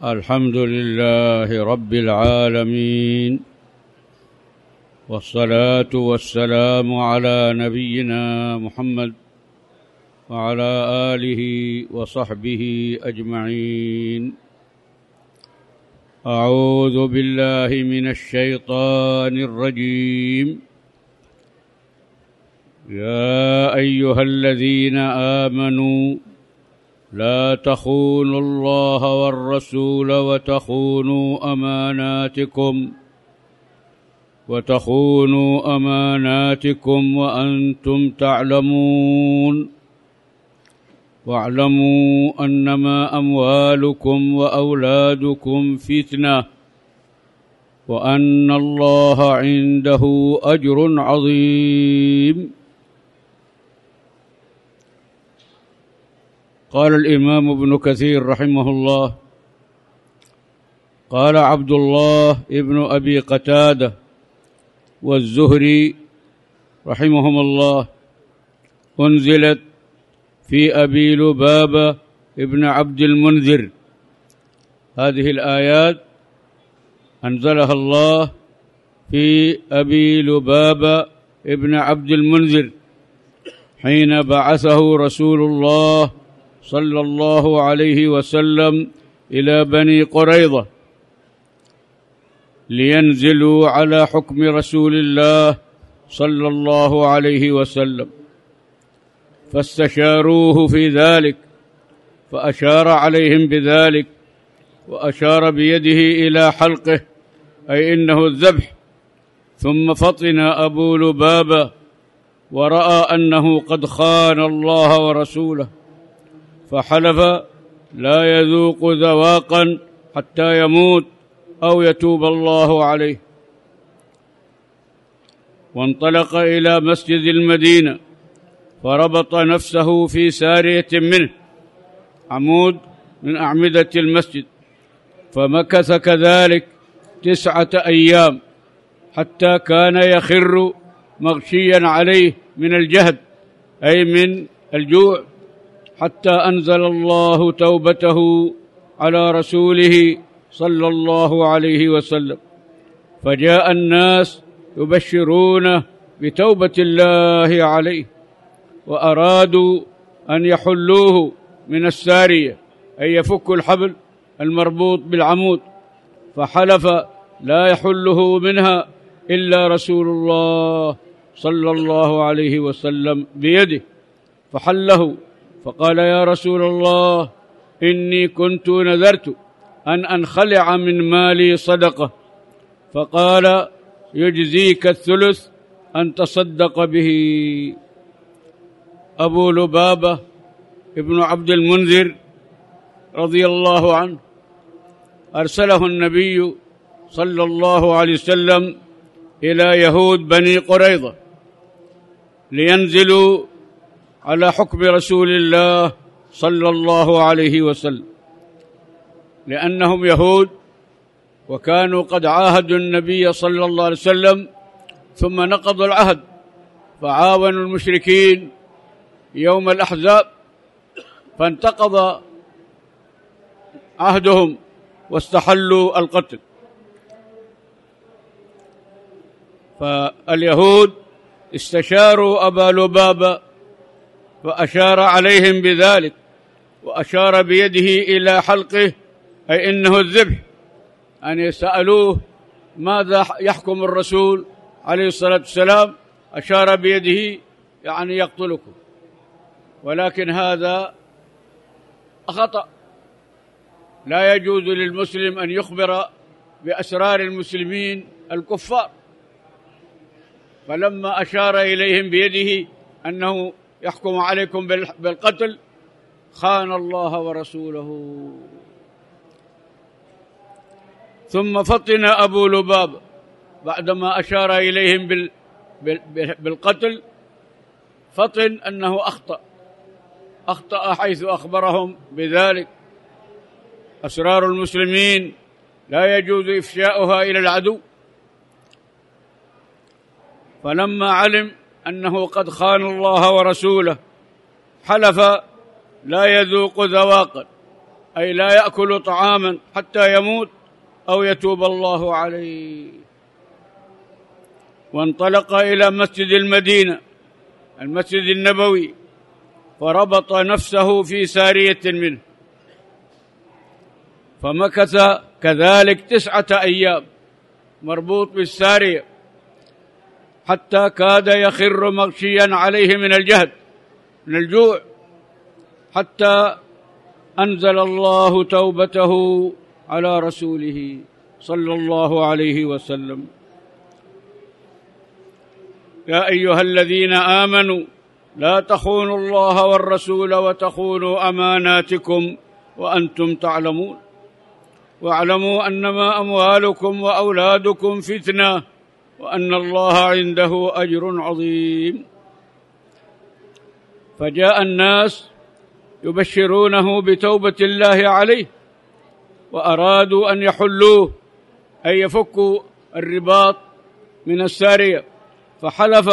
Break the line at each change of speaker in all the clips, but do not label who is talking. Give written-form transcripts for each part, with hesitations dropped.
الحمد لله رب العالمين، والصلاة والسلام على نبينا محمد وعلى آله وصحبه أجمعين. أعوذ بالله من الشيطان الرجيم. يا أيها الذين آمنوا لا تخونوا الله والرسول وتخونوا أماناتكم وأنتم تعلمون. واعلموا أنما أموالكم وأولادكم فتنة وأن الله عنده أجر عظيم. قال الإمام ابن كثير رحمه الله: قال عبد الله ابن أبي قتادة والزهري رحمهم الله: أنزلت في أبي لبابة ابن عبد المنذر. هذه الآيات أنزلها الله في أبي لبابة ابن عبد المنذر حين بعثه رسول الله صلى الله عليه وسلم إلى بني قريظة لينزلوا على حكم رسول الله صلى الله عليه وسلم، فاستشاروه في ذلك فأشار عليهم بذلك، وأشار بيده إلى حلقه أي إنه الذبح. ثم فطن أبو لبابة ورأى أنه قد خان الله ورسوله، فحلف لا يذوق ذواقا حتى يموت أو يتوب الله عليه، وانطلق إلى مسجد المدينة فربط نفسه في سارية منه، عمود من أعمدة المسجد، فمكث كذلك 9 أيام حتى كان يخر مغشيا عليه من الجهد أي من الجوع، حتى أنزل الله توبته على رسوله صلى الله عليه وسلم، فجاء الناس يبشرونه بتوبة الله عليه، وأرادوا أن يحلوه من السارية أي يفك الحبل المربوط بالعمود، فحلف لا يحله منها إلا رسول الله صلى الله عليه وسلم بيده، فحله فقال: يا رسول الله، إني كنت نذرت أن أنخلع من مالي صدقة. فقال: يجزيك الثلث أن تصدق به. أبو لبابة ابن عبد المنذر رضي الله عنه أرسله النبي صلى الله عليه وسلم إلى يهود بني قريظة لينزلوا على حكم رسول الله صلى الله عليه وسلم، لأنهم يهود وكانوا قد عاهدوا النبي صلى الله عليه وسلم ثم نقضوا العهد، فعاونوا المشركين يوم الأحزاب، فانتقض عهدهم واستحلوا القتل. فاليهود استشاروا أبا لبابة فأشار عليهم بذلك، وأشار بيده إلى حلقه أي إنه الذبح، أن يسألوه ماذا يحكم الرسول عليه الصلاة والسلام، أشار بيده يعني يقتلكم، ولكن هذا خطأ. لا يجوز للمسلم أن يخبر بأسرار المسلمين الكفار، فلما أشار إليهم بيده أنه يحكم عليكم بالقتل خان الله ورسوله. ثم فطن أبو لبابة بعدما أشار إليهم بالقتل، فطن أنه أخطأ حيث أخبرهم بذلك. أسرار المسلمين لا يجوز إفشاؤها إلى العدو، فلما علم أنه قد خان الله ورسوله حلف لا يذوق ذواقا أي لا يأكل طعاما حتى يموت أو يتوب الله عليه. وانطلق إلى مسجد المدينة المسجد النبوي فربط نفسه في سارية منه، فمكث كذلك 9 أيام مربوط بالسارية حتى كاد يخر مغشيا عليه من الجهد من الجوع، حتى أنزل الله توبته على رسوله صلى الله عليه وسلم: يا أيها الذين آمنوا لا تخونوا الله والرسول وتخونوا أماناتكم وأنتم تعلمون، واعلموا أنما أموالكم وأولادكم فتنة وأن الله عنده أجر عظيم. فجاء الناس يبشرونه بتوبة الله عليه، وأرادوا أن يحلوه أي يفكوا الرباط من السارية، فحلف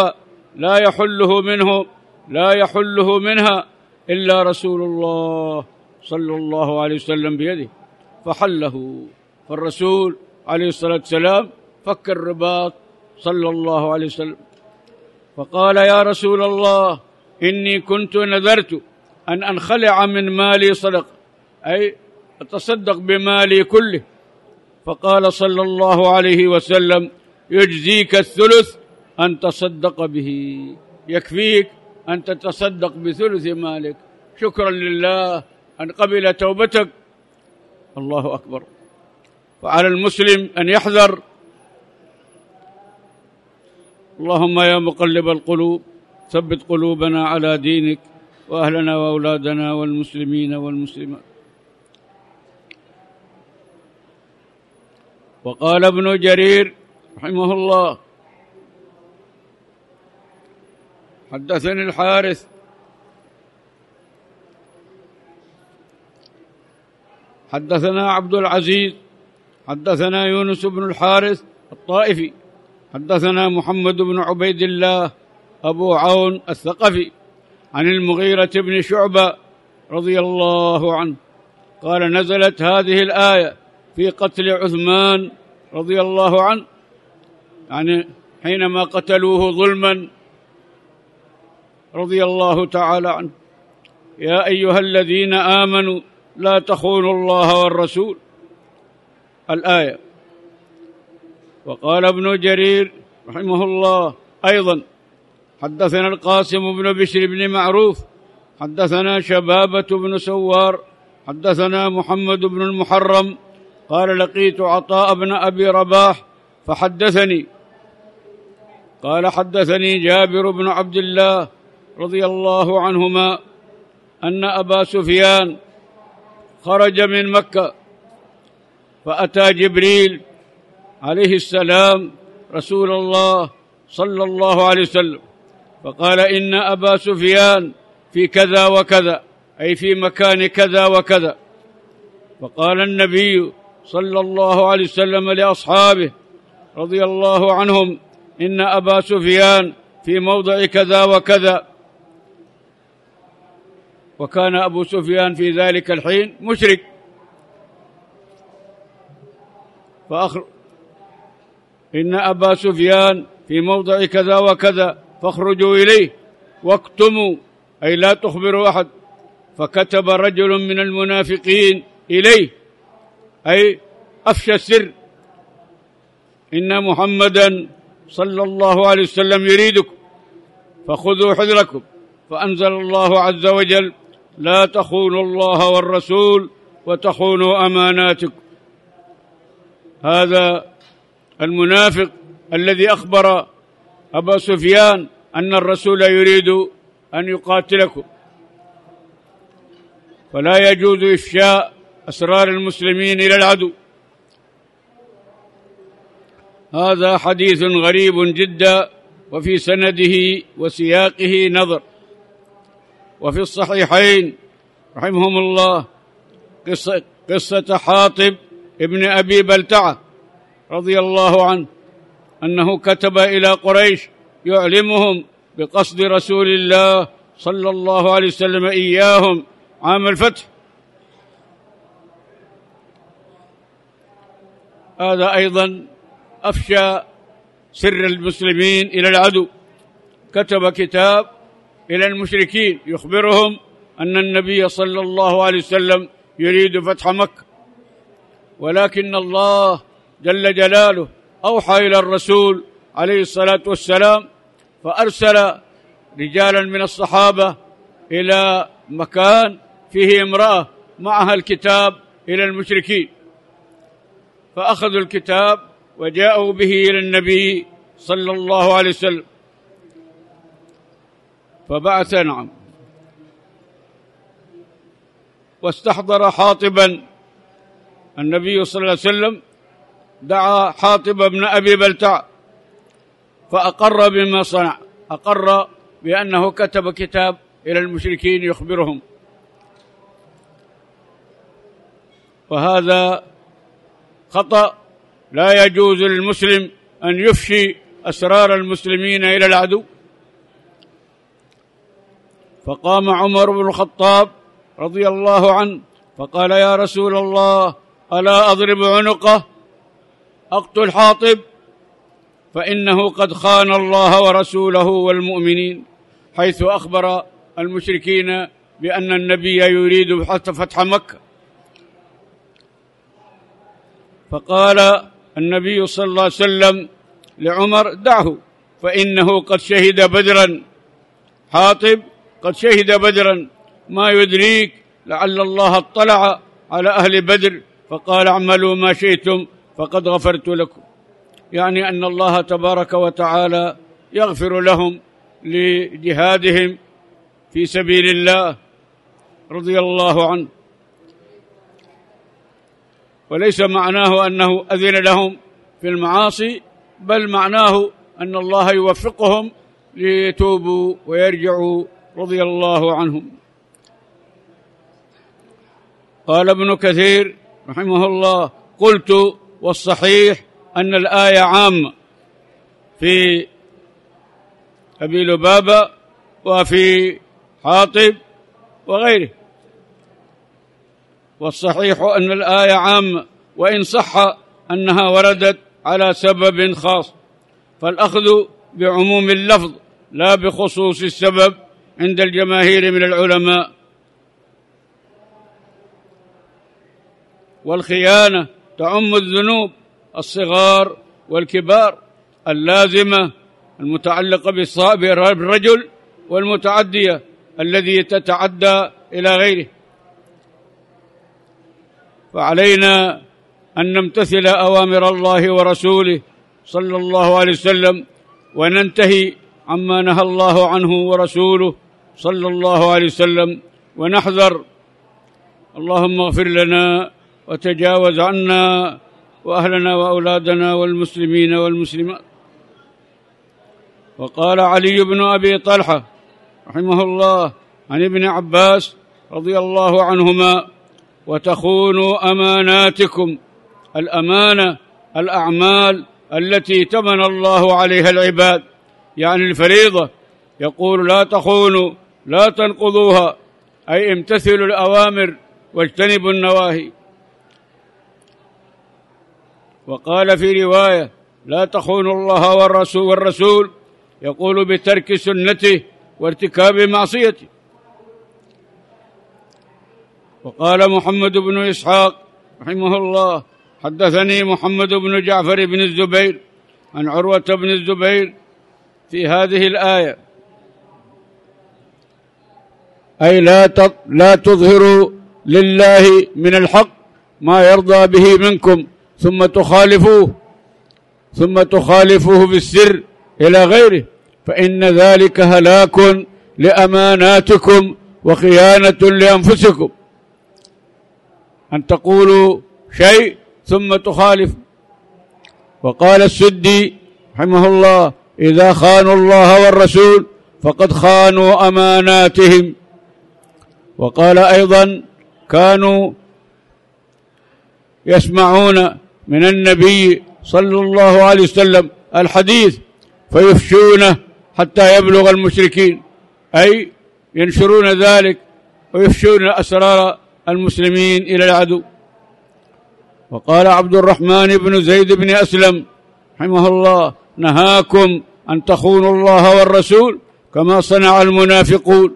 لا يحله منها إلا رسول الله صلى الله عليه وسلم بيده، فحله. فالرسول عليه الصلاة والسلام فك الرباط صلى الله عليه وسلم، فقال: يا رسول الله، إني كنت نذرت أن أنخلع من مالي صدقة، أي أتصدق بمالي كله. فقال صلى الله عليه وسلم: يجزيك الثلث أن تصدق به، يكفيك أن تتصدق بثلث مالك، شكرا لله أن قبل توبتك. الله أكبر. فعلى المسلم أن يحذر. اللهم يا مقلب القلوب ثبت قلوبنا على دينك، وأهلنا وأولادنا والمسلمين والمسلمات. وقال ابن جرير رحمه الله: حدثني الحارث حدثنا عبد العزيز حدثنا يونس بن الحارث الطائفي حدثنا محمد بن عبيد الله أبو عون الثقفي عن المغيرة بن شعبة رضي الله عنه قال: نزلت هذه الآية في قتل عثمان رضي الله عنه، يعني حينما قتلوه ظلما رضي الله تعالى عنه: يا أيها الذين آمنوا لا تخونوا الله والرسول، الآية. وقال ابن جرير رحمه الله أيضا: حدثنا القاسم بن بشر بن معروف حدثنا شبابة بن سوار حدثنا محمد بن المحرم قال: لقيت عطاء بن أبي رباح فحدثني قال: حدثني جابر بن عبد الله رضي الله عنهما أن أبا سفيان خرج من مكة فأتى جبريل عليه السلام رسول الله صلى الله عليه وسلم فقال: إن أبا سفيان في كذا وكذا، أي في مكان كذا وكذا. فقال النبي صلى الله عليه وسلم لأصحابه رضي الله عنهم: إن أبا سفيان في موضع كذا وكذا. وكان أبو سفيان في ذلك الحين مشرك، إن أبا سفيان في موضع كذا وكذا فاخرجوا إليه واكتموا، أي لا تخبروا أحد. فكتب رجل من المنافقين إليه، أي أفشى السر: إن محمدا صلى الله عليه وسلم يريدكم فخذوا حذركم. فأنزل الله عز وجل: لا تخونوا الله والرسول وتخونوا أماناتكم. هذا المنافق الذي أخبر أبا سفيان أن الرسول يريد أن يقاتلكم، فلا يجوز إفشاء أسرار المسلمين إلى العدو. هذا حديث غريب جدا، وفي سنده وسياقه نظر. وفي الصحيحين رحمهم الله قصة حاطب ابن أبي بلتعة رضي الله عنه أنه كتب إلى قريش يعلمهم بقصد رسول الله صلى الله عليه وسلم إياهم عام الفتح، هذا أيضا أفشى سر المسلمين إلى العدو، كتب كتاب إلى المشركين يخبرهم أن النبي صلى الله عليه وسلم يريد فتح مكة، ولكن الله جل جلاله أوحى إلى الرسول عليه الصلاة والسلام فأرسل رجالا من الصحابة إلى مكان فيه امرأة معها الكتاب إلى المشركين، فأخذوا الكتاب وجاءوا به إلى النبي صلى الله عليه وسلم فبعث واستحضر حاطبا. النبي صلى الله عليه وسلم دعا حاطب بن أبي بلتع فأقر بما صنع، أقر بأنه كتب كتاب إلى المشركين يخبرهم، وهذا خطأ. لا يجوز للمسلم أن يفشي أسرار المسلمين إلى العدو. فقام عمر بن الخطاب رضي الله عنه فقال: يا رسول الله، ألا أضرب عنقه أقتل حاطب؟ فإنه قد خان الله ورسوله والمؤمنين، حيث أخبر المشركين بأن النبي يريد فتح مكة. فقال النبي صلى الله عليه وسلم لعمر: دعه، فإنه قد شهد بدرا، حاطب قد شهد بدرا، ما يدريك لعل الله اطلع على أهل بدر فقال: اعملوا ما شئتم فقد غفرت لكم، يعني أن الله تبارك وتعالى يغفر لهم لجهادهم في سبيل الله رضي الله عنه. وليس معناه أنه أذن لهم في المعاصي، بل معناه أن الله يوفقهم ليتوبوا ويرجعوا رضي الله عنهم. قال ابن كثير رحمه الله: قلت: والصحيح أن الآية عامة في أبي لبابة وفي حاطب وغيره، والصحيح أن الآية عامة، وإن صح أنها وردت على سبب خاص، فالأخذ بعموم اللفظ لا بخصوص السبب عند الجماهير من العلماء. والخيانة تعم الذنوب الصغار والكبار اللازمة المتعلقة بالرجل، والمتعدية الذي تتعدى إلى غيره. فعلينا أن نمتثل أوامر الله ورسوله صلى الله عليه وسلم، وننتهي عما نهى الله عنه ورسوله صلى الله عليه وسلم، ونحذر. اللهم اغفر لنا وتجاوز عنا وأهلنا وأولادنا والمسلمين والمسلمات. وقال علي بن أبي طلحة رحمه الله عن ابن عباس رضي الله عنهما: وتخونوا أماناتكم. الأمانة الأعمال التي تمن الله عليها العباد، يعني الفريضة. يقول: لا تخونوا، لا تنقضوها، أي امتثلوا الأوامر واجتنبوا النواهي. وقال في رواية: لا تخونوا الله والرسول، يقول: بترك سنته وارتكاب معصيته. وقال محمد بن إسحاق رحمه الله: حدثني محمد بن جعفر بن الزبير عن عروة بن الزبير في هذه الآية، أي لا تظهروا لله من الحق ما يرضى به منكم ثم تخالفوه بالسر إلى غيره، فإن ذلك هلاك لأماناتكم وخيانة لأنفسكم، أن تقولوا شيء ثم تخالف. وقال السدي رحمه الله: إذا خانوا الله والرسول فقد خانوا أماناتهم. وقال أيضا: كانوا يسمعون من النبي صلى الله عليه وسلم الحديث فيفشونه حتى يبلغ المشركين، أي ينشرون ذلك ويفشون أسرار المسلمين إلى العدو. وقال عبد الرحمن بن زيد بن أسلم رحمه الله: نهاكم أن تخونوا الله والرسول كما صنع المنافقون.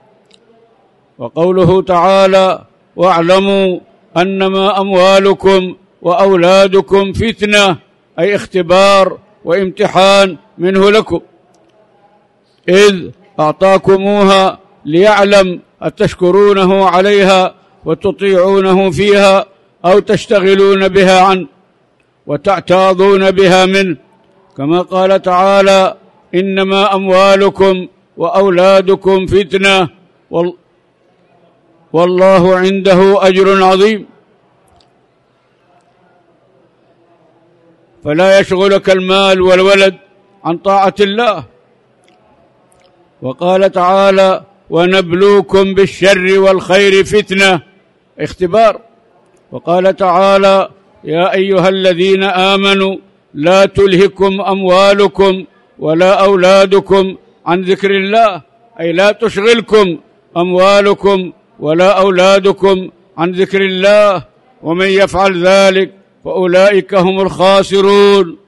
وقوله تعالى: واعلموا أنما أموالكم وأولادكم فتنة، أي اختبار وامتحان منه لكم، إذ أعطاكموها ليعلم أتشكرونه عليها وتطيعونه فيها أو تشتغلون بها عنه وتعتاضون بها منه، كما قال تعالى: إنما أموالكم وأولادكم فتنة والله عنده أجر عظيم. فلا يشغلك المال والولد عن طاعة الله. وقال تعالى: ونبلوكم بالشر والخير فتنة، اختبار. وقال تعالى: يا أيها الذين آمنوا لا تلهكم أموالكم ولا أولادكم عن ذكر الله، أي لا تشغلكم أموالكم ولا أولادكم عن ذكر الله، ومن يفعل ذلك فأولئك هم الخاسرون.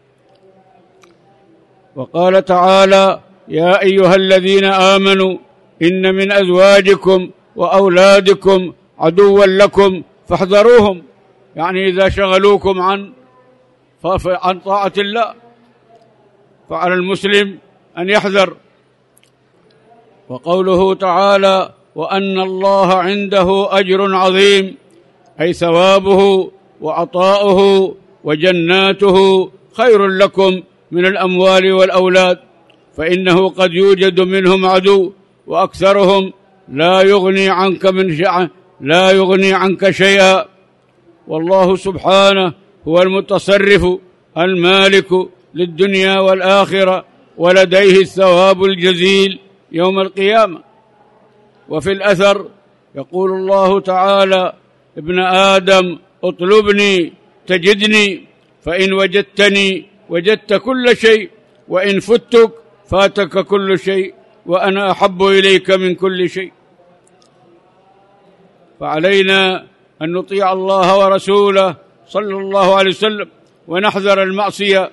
وقال تعالى: يا أيها الذين آمنوا إن من أزواجكم وأولادكم عدوا لكم فاحذروهم، يعني إذا شغلوكم عن طاعة الله فعلى المسلم أن يحذر. وقوله تعالى: وأن الله عنده أجر عظيم، أي ثوابه وعطاؤه وجناته خير لكم من الأموال والأولاد، فإنه قد يوجد منهم عدو وأكثرهم لا يغني عنك شيئا، والله سبحانه هو المتصرف المالك للدنيا والآخرة، ولديه الثواب الجزيل يوم القيامة. وفي الأثر يقول الله تعالى: ابن آدم اطلبني تجدني، فإن وجدتني وجدت كل شيء، وإن فتك فاتك كل شيء، وأنا أحب إليك من كل شيء. فعلينا أن نطيع الله ورسوله صلى الله عليه وسلم ونحذر المعصية.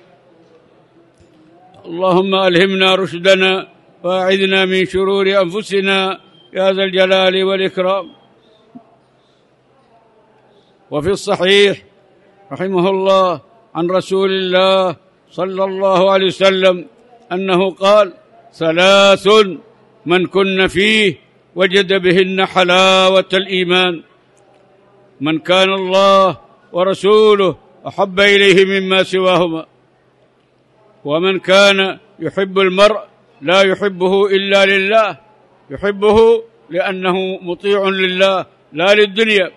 اللهم ألهمنا رشدنا وأعذنا من شرور أنفسنا يا ذا الجلال والإكرام. وفي الصحيح رحمه الله عن رسول الله صلى الله عليه وسلم أنه قال: ثلاث من كن فيه وجد بهن حلاوة الإيمان: من كان الله ورسوله أحب إليه مما سواهما، ومن كان يحب المرء لا يحبه إلا لله، يحبه لأنه مطيع لله لا للدنيا،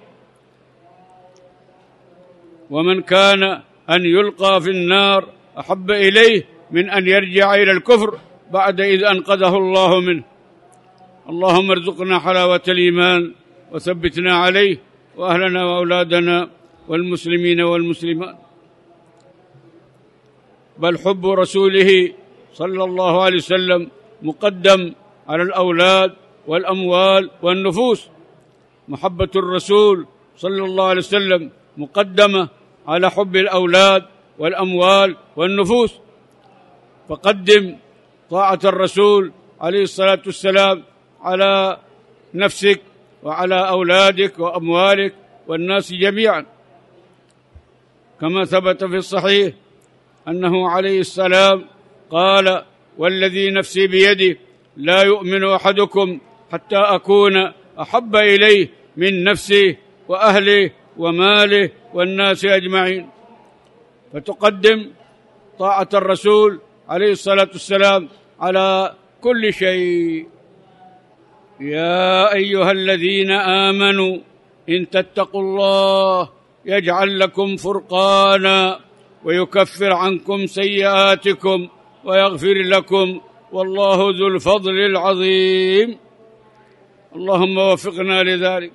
ومن كان أن يلقى في النار أحب إليه من أن يرجع إلى الكفر بعد إذ أنقذه الله منه. اللهم ارزقنا حلاوة الإيمان وثبتنا عليه، وأهلنا وأولادنا والمسلمين والمسلمات. بل حب رسوله صلى الله عليه وسلم مقدم على الأولاد والأموال والنفوس. محبة الرسول صلى الله عليه وسلم مقدمة على حب الأولاد والأموال والنفوس، فقدم طاعة الرسول عليه الصلاة والسلام على نفسك وعلى أولادك وأموالك والناس جميعا، كما ثبت في الصحيح أنه عليه السلام قال: والذي نفسي بيده لا يؤمن أحدكم حتى أكون أحب إليه من نفسه وأهله وماله والناس أجمعين. فتقدم طاعة الرسول عليه الصلاة والسلام على كل شيء. يا أيها الذين آمنوا إن تتقوا الله يجعل لكم فرقانا ويكفر عنكم سيئاتكم ويغفر لكم، والله ذو الفضل العظيم. اللهم وفقنا لذلك.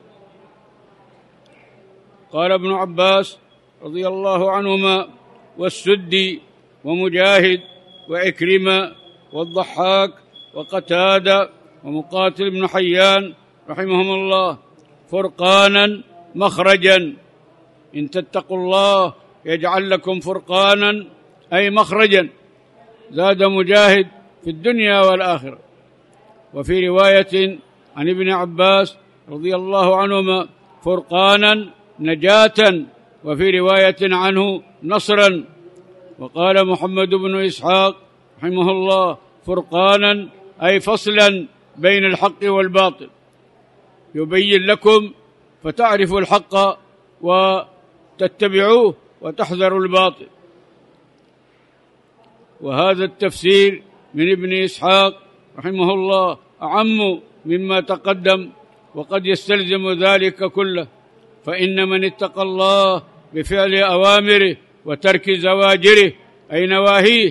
قال ابن عباس رضي الله عنهما والسدي ومجاهد وعكرمة والضحاك وقتادة ومقاتل بن حيان رحمهم الله: فرقانا مخرجا، إن تتقوا الله يجعل لكم فرقانا أي مخرجا. زاد مجاهد في الدنيا والآخرة. وفي رواية عن ابن عباس رضي الله عنهما فرقانا نجاة، وفي رواية عنه نصرا. وقال محمد بن إسحاق رحمه الله فرقانا أي فصلا بين الحق والباطل، يبين لكم فتعرفوا الحق وتتبعوه وتحذروا الباطل. وهذا التفسير من ابن إسحاق رحمه الله أعم مما تقدم، وقد يستلزم ذلك كله، فإن من اتقى الله بفعل أوامره وترك زواجره أي نواهيه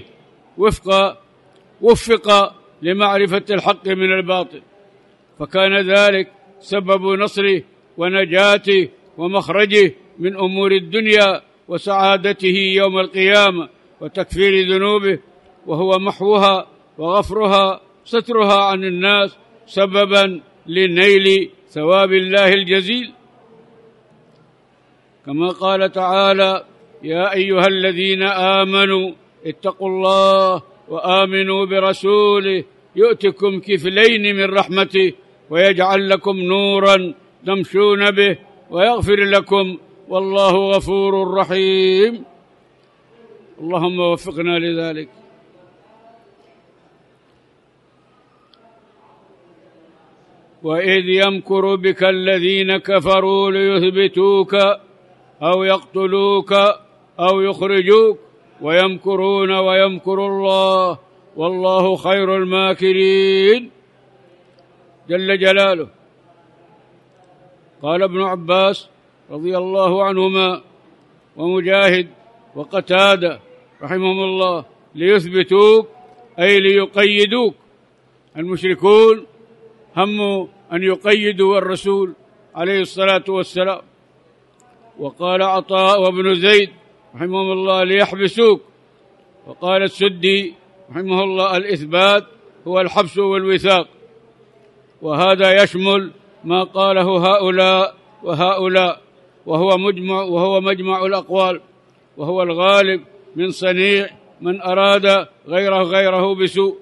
وفق لمعرفة الحق من الباطل، فكان ذلك سبب نصره ونجاته ومخرجه من أمور الدنيا وسعادته يوم القيامة وتكفير ذنوبه، وهو محوها وغفرها سترها عن الناس سببا لنيل ثواب الله الجزيل. كما قال تعالى: يا أيها الذين آمنوا اتقوا الله وآمنوا برسوله يؤتكم كفلين من رحمته ويجعل لكم نورا تمشون به ويغفر لكم والله غفور رحيم. اللهم وفقنا لذلك. وإذ يمكر بك الذين كفروا ليثبتوك أو يقتلوك أو يخرجوك ويمكرون ويمكر الله والله خير الماكرين جل جلاله. قال ابن عباس رضي الله عنهما ومجاهد وقتادة رحمهم الله: ليثبتوك أي ليقيدوك. المشركون هموا أن يقيدوا الرسول عليه الصلاة والسلام. وقال عطاء وابن زيد رحمهم الله: ليحبسوك. وقال السدي رحمه الله: الإثبات هو الحبس والوثاق. وهذا يشمل ما قاله هؤلاء وهؤلاء، وهو مجمع الأقوال، وهو الغالب من صنيع من أراد غيره بسوء.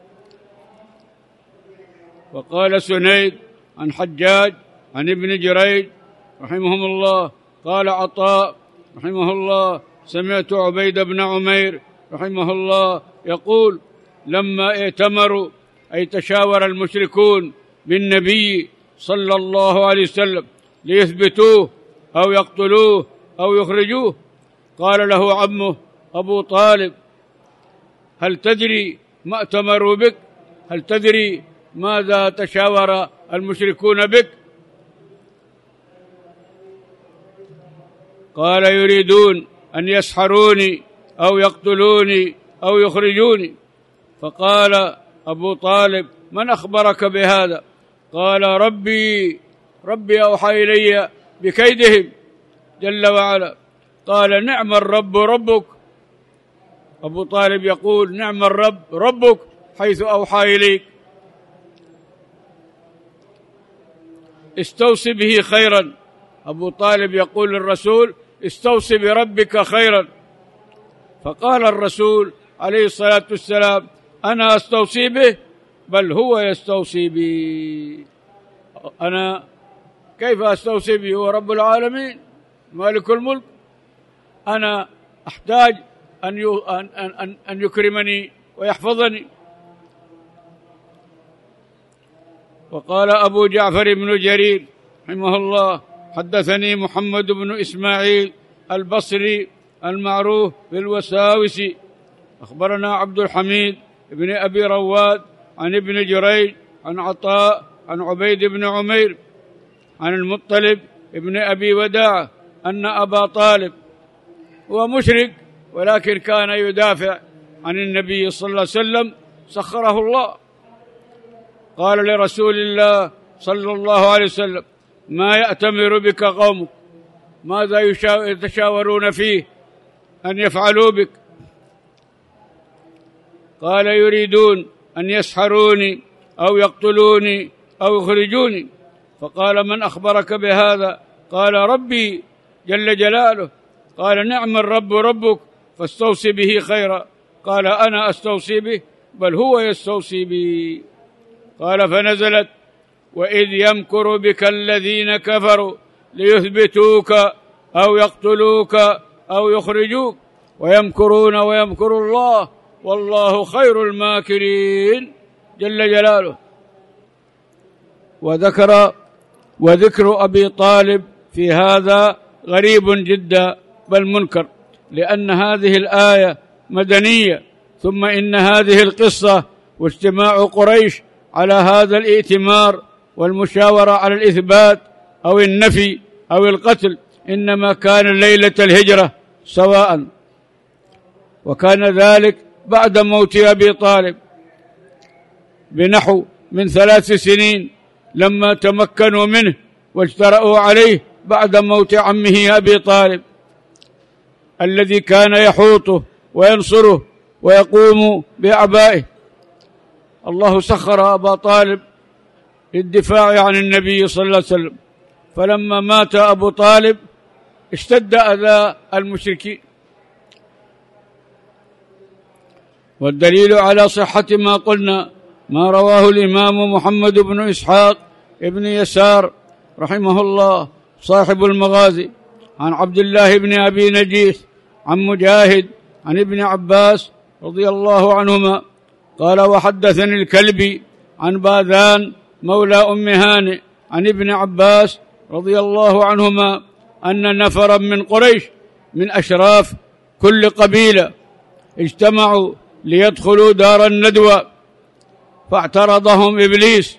وقال سنيد عن حجاج عن ابن جريج رحمهم الله قال عطاء رحمه الله: سمعت عبيد بن عمير رحمه الله يقول: لما ائتمروا أي تشاور المشركون بالنبي صلى الله عليه وسلم ليثبتوه أو يقتلوه أو يخرجوه، قال له عمه أبو طالب: هل تدري ما ائتمروا بك؟ هل تدري ماذا تشاور المشركون بك؟ قال: يريدون أن يسحروني أو يقتلوني أو يخرجوني. فقال أبو طالب: من أخبرك بهذا؟ قال: ربي أوحى إلي بكيدهم جل وعلا. قال: نعم الرب ربك. أبو طالب يقول: نعم الرب ربك حيث أوحى إليك. استوصي به خيرا. أبو طالب يقول للرسول: استوصي بربك خيرا. فقال الرسول عليه الصلاة والسلام: أنا أستوصي به؟ بل هو يستوصي بي. أنا كيف أستوصي به؟ هو رب العالمين مالك الملك. أنا أحتاج أن يكرمني ويحفظني. وقال أبو جعفر بن جرير رحمه الله: حدثني محمد بن إسماعيل البصري المعروف بالوساوس أخبرنا عبد الحميد بن أبي رواد عن ابن جريج عن عطاء عن عبيد بن عمير عن المطلب ابن أبي وداعة أن أبا طالب هو مشرك ولكن كان يدافع عن النبي صلى الله عليه وسلم سخره الله، قال لرسول الله صلى الله عليه وسلم: ما يأتمر بك قومك؟ ماذا يتشاورون فيه أن يفعلوا بك؟ قال: يريدون أن يسحروني أو يقتلوني أو يخرجوني. فقال: من أخبرك بهذا؟ قال: جل جلاله. قال نعم الرب ربك فاستوصي به خيرا. قال أنا أستوصي به بل هو يستوصي بي. قال فنزلت وإذ يمكر بك الذين كفروا ليثبتوك أو يقتلوك أو يخرجوك ويمكرون ويمكر الله والله خير الماكرين جل جلاله. وذكر أبي طالب في هذا غريب جدا بل منكر، لأن هذه الآية مدنية، ثم إن هذه القصة واجتماع قريش على هذا الائتمار والمشاورة على الإثبات أو النفي أو القتل إنما كان ليلة الهجرة سواء، وكان ذلك بعد موت أبي طالب بنحو من 3 سنين لما تمكنوا منه واجترأوا عليه بعد موت عمه أبي طالب الذي كان يحوطه وينصره ويقوم بأعبائه. الله سخر أبا طالب للدفاع عن النبي صلى الله عليه وسلم، فلما مات أبو طالب اشتد أذى المشركين. والدليل على صحة ما قلنا ما رواه الإمام محمد بن إسحاق ابن يسار رحمه الله صاحب المغازي عن عبد الله بن أبي نجيح عن مجاهد عن ابن عباس رضي الله عنهما قال وحدثني الكلبي عن باذان مولى أم هانئ عن ابن عباس رضي الله عنهما أن نفرا من قريش من أشراف كل قبيلة اجتمعوا ليدخلوا دار الندوة، فاعترضهم إبليس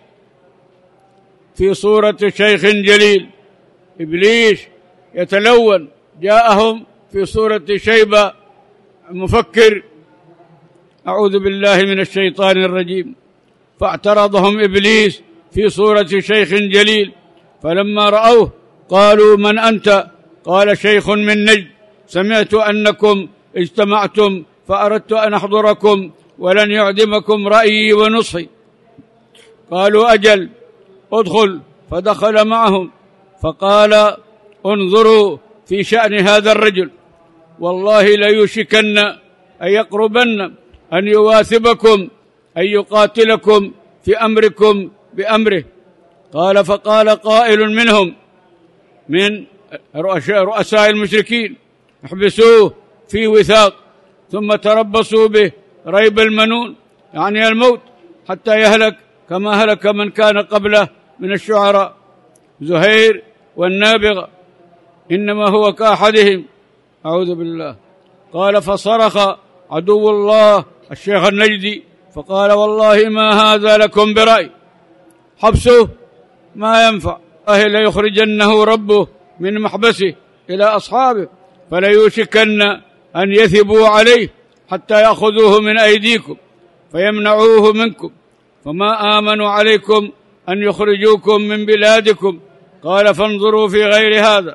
في صورة شيخ جليل. إبليس يتلون جاءهم في صورة شيبة مفكر، أعوذ بالله من الشيطان الرجيم. فاعترضهم إبليس في صورة شيخ جليل، فلما رأوه قالوا من أنت؟ قال شيخ من نجد، سمعت أنكم اجتمعتم فأردت أن أحضركم ولن يعدمكم رأيي ونصحي. قالوا أجل ادخل، فدخل معهم فقال انظروا في شأن هذا الرجل، والله ليوشكن أن يقربن أن يواثبكم أن يقاتلكم في أمركم بأمره. قال فقال قائل منهم من رؤساء المشركين احبسوه في وثاق ثم تربصوا به ريب المنون، يعني الموت، حتى يهلك كما هلك من كان قبله من الشعراء زهير والنابغة، إنما هو كأحدهم، أعوذ بالله. قال فصرخ عدو الله الشيخ النجدي فقال والله ما هذا لكم برأي، حبسه ما ينفع، الله ليخرجنه ربه من محبسه إلى أصحابه فليوشكن أن يثبوا عليه حتى يأخذوه من أيديكم فيمنعوه منكم، فما آمنوا عليكم أن يخرجوكم من بلادكم. قال فانظروا في غير هذا.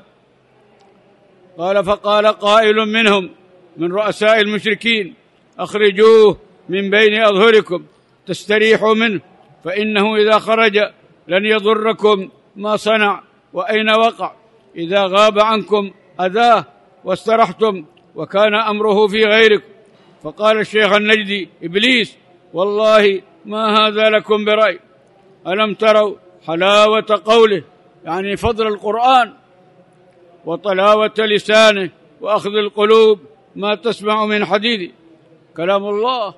قال فقال قائل منهم من رؤساء المشركين أخرجوه من بين أظهركم تستريحوا منه، فإنه إذا خرج لن يضركم ما صنع وأين وقع، إذا غاب عنكم أذاه واسترحتم وكان أمره في غيركم. فقال الشيخ النجدي إبليس والله ما هذا لكم برأي، ألم تروا حلاوة قوله، يعني فضل القرآن وطلاوة لسانه وأخذ القلوب ما تسمع من حديد كلام الله.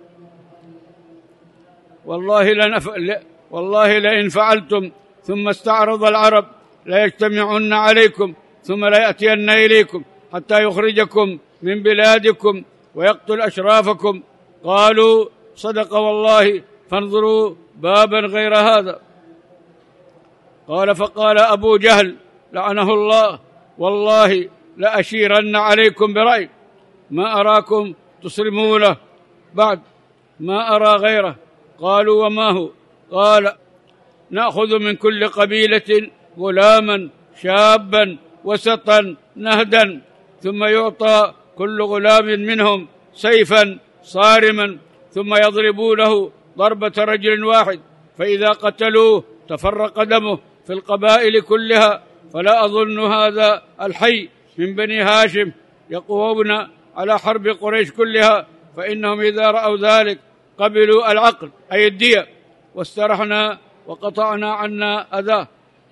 والله لئن فعلتم ثم استعرض العرب ليجتمعن عليكم ثم ليأتين إليكم حتى يخرجكم من بلادكم ويقتل أشرافكم. قالوا صدق والله فانظروا بابا غير هذا. قال فقال أبو جهل لعنه الله والله لأشيرن عليكم برأي ما أراكم تصرمونه بعد، ما أرى غيره. قالوا وما هو؟ قال نأخذ من كل قبيلة غلاما شابا وسطا نهدا، ثم يعطى كل غلام منهم سيفا صارما، ثم يضربونه ضربة رجل واحد، فإذا قتلوه تفرق دمه في القبائل كلها فلا أظن هذا الحي من بني هاشم يقوون على حرب قريش كلها، فإنهم إذا رأوا ذلك قبلوا العقل أي الدية واسترحنا وقطعنا عنا أذاه.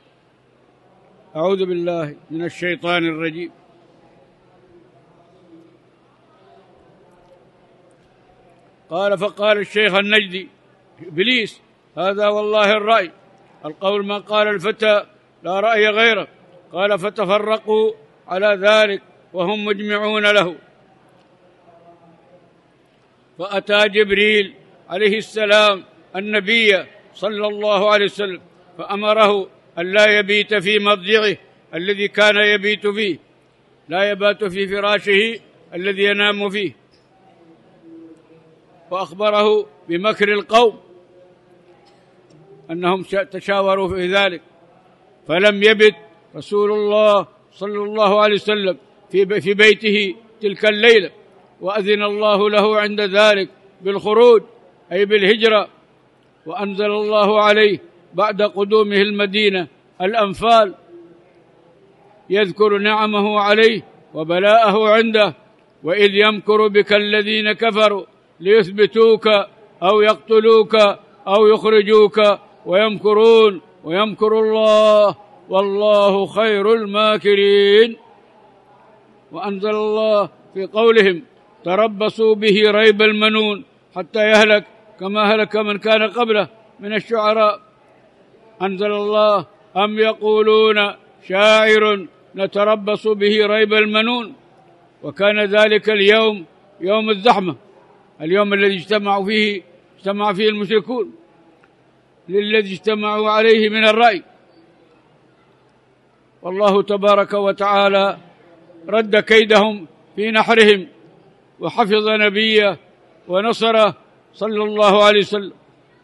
أعوذ بالله من الشيطان الرجيم. قال فقال الشيخ النجدي إبليس هذا والله الرأي، القول ما قال الفتى لا رأي غيره. قال فتفرقوا على ذلك وهم مجمعون له. فأتى جبريل عليه السلام النبي صلى الله عليه وسلم فأمره أن لا يبيت في مضجعه الذي كان يبيت فيه، لا يبات في فراشه الذي ينام فيه، وأخبره بمكر القوم أنهم تشاوروا في ذلك، فلم يبت رسول الله صلى الله عليه وسلم في بيته تلك الليلة، وأذن الله له عند ذلك بالخروج أي بالهجرة، وأنزل الله عليه بعد قدومه المدينة الأنفال يذكر نعمه عليه وبلاءه عنده، وإذ يمكر بك الذين كفروا ليثبتوك أو يقتلوك أو يخرجوك ويمكرون ويمكر الله والله خير الماكرين. وأنزل الله في قولهم تربصوا به ريب المنون حتى يهلك كما هلك من كان قبله من الشعراء. أنزل الله أم يقولون شاعر نتربص به ريب المنون. وكان ذلك اليوم يوم الزحمة، اليوم الذي اجتمع فيه المشركون للذي اجتمعوا عليه من الرأي. والله تبارك وتعالى رد كيدهم في نحرهم وحفظ نبيه ونصره صلى الله عليه وسلم.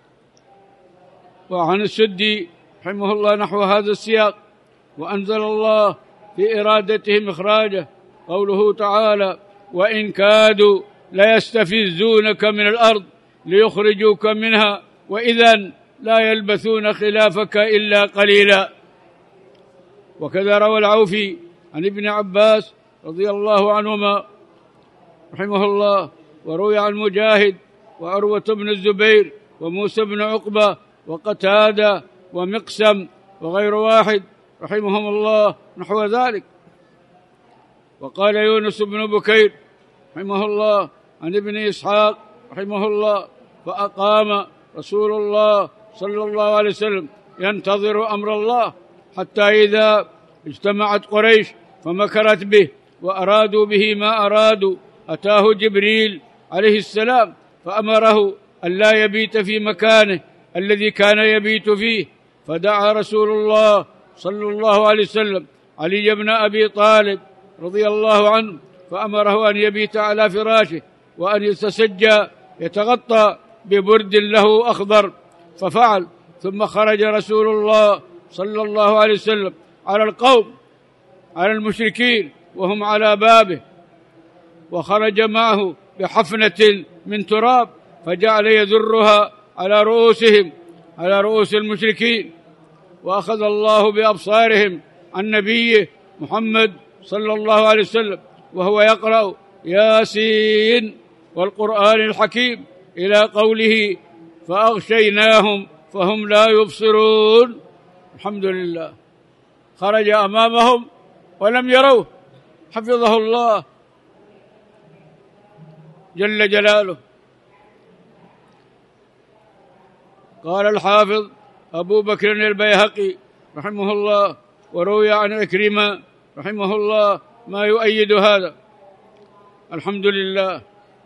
وعن السدي رحمه الله نحو هذا السياق: وأنزل الله في إرادتهم إخراجه قوله تعالى: وإن كادوا ليستفزونك من الأرض ليخرجوك منها وإذا لا يلبثون خلافك إلا قليلا. وكذا روى العوفي عن ابن عباس رضي الله عنهما رحمه الله، وروي عن مجاهد وعروة بن الزبير وموسى بن عقبة وقتادة ومقسم وغير واحد رحمهم الله نحو ذلك. وقال يونس بن بكير رحمه الله عن ابن إسحاق رحمه الله: فأقام رسول الله صلى الله عليه وسلم ينتظر أمر الله حتى إذا اجتمعت قريش فمكرت به وأرادوا به ما أرادوا أتاه جبريل عليه السلام فأمره أن لا يبيت في مكانه الذي كان يبيت فيه، فدعا رسول الله صلى الله عليه وسلم علي بن أبي طالب رضي الله عنه فأمره أن يبيت على فراشه وأن يتسجى يتغطى ببرد له أخضر، ففعل. ثم خرج رسول الله صلى الله عليه وسلم على القوم على المشركين وهم على بابه، وخرج معه بحفنة من تراب فجعل يذرها على رؤوسهم على رؤوس المشركين، وأخذ الله بأبصارهم عن نبيه محمد صلى الله عليه وسلم وهو يقرأ ياسين والقرآن الحكيم إلى قوله: فأغشيناهم فهم لا يبصرون. الحمد لله، خرج أمامهم ولم يروه، حفظه الله جل جلاله. قال الحافظ أبو بكر البيهقي رحمه الله: وروي عن عكرمة رحمه الله ما يؤيد هذا. الحمد لله.